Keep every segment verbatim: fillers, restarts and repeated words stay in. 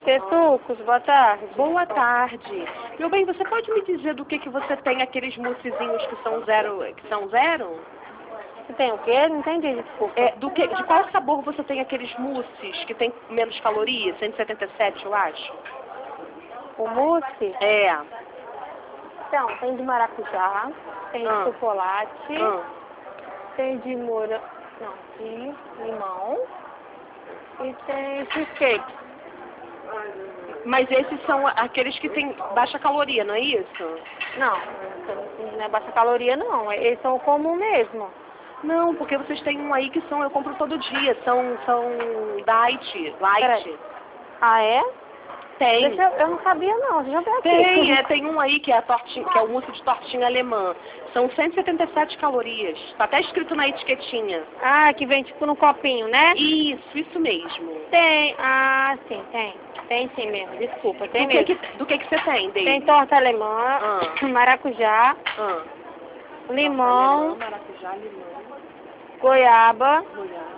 Tetucos, boa tarde. Boa tarde. Meu bem, você pode me dizer do que que você tem aqueles moussezinhos que são zero, que são zero? Você tem o quê? Não entendi, desculpa. É, do que, de qual sabor você tem aqueles mousses que tem menos calorias? cento e setenta e sete, eu acho. O mousse? É. Então, tem de maracujá, tem de Ah. chocolate, Ah. tem de morango, não, de limão e tem cheesecake. Mas esses são aqueles que têm baixa caloria, não é isso? Não, não é baixa caloria não, eles são comum mesmo. Não, porque vocês têm um aí que são, eu compro todo dia, são, são diet, light. Peraí. Ah, é? Tem. Deixa eu, eu não sabia não, deixa eu ver aqui. Tem, é, tem um aí que é, a tortinha, que é o mousse de tortinha alemã. São cento e setenta e sete calorias. Tá até escrito na etiquetinha. Ah, que vem tipo no copinho, né? Isso, isso mesmo. Tem, ah, sim, tem. Tem sim mesmo, desculpa, tem do mesmo. Que que, do que que você tem, Dei? Tem torta alemã, Ah. maracujá, Ah. limão, Torta alemã, maracujá, limão, goiaba, goiaba.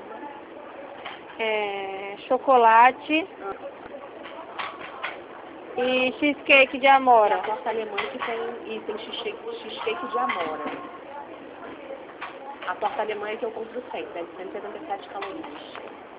é, chocolate Ah. e cheesecake de E a amora. torta alemã que tem, e tem cheesecake, cheesecake de amora. A torta alemã é que eu compro sempre, é de cento e setenta e sete calorias.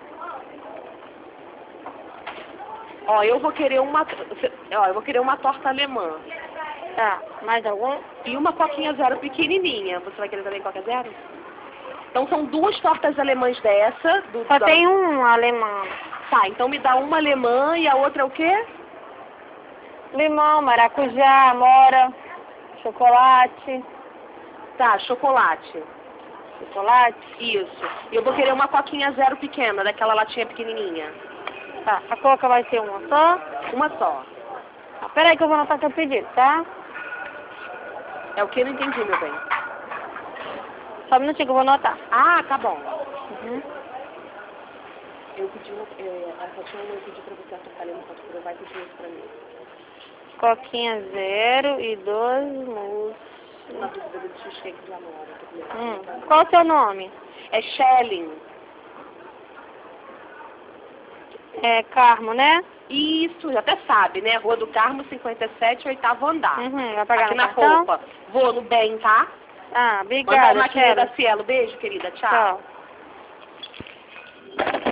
Ó, eu vou querer uma, ó, eu vou querer uma torta alemã. Tá, mais algum? E uma coquinha zero pequenininha. Você vai querer também coca zero? Então são duas tortas alemãs dessa. Do, Só da... tem um alemão. Tá, então me dá uma alemã e a outra é o quê? Limão, maracujá, amora, chocolate. Tá, chocolate. Chocolate? Isso. E eu vou querer uma coquinha zero pequena, daquela latinha pequenininha. Tá, a coca vai ser uma só? Uma só. Ah, peraí que eu vou anotar seu pedido, tá? É o que? Eu não entendi, meu bem. Só um minutinho que eu vou anotar. Ah, tá bom. Uhum. Eu pedi uma, é, a Tatiana eu pedi pra você acertar ali no fatura, você vai pedir isso pra mim. Coquinha zero e dois mousse. Uma dúvida do cheesecake de amora. Hum. Qual o seu nome? É Shelling. É Carmo, né? Isso, já até sabe, né? Rua do Carmo, cinquenta e sete, oitavo andar. Uhum, vai pagar Aqui no na cartão? roupa. Vou no bem, tá? Ah, Mandar obrigada, a maquininha Sheila. da Cielo. Beijo, querida. Tchau. Tchau.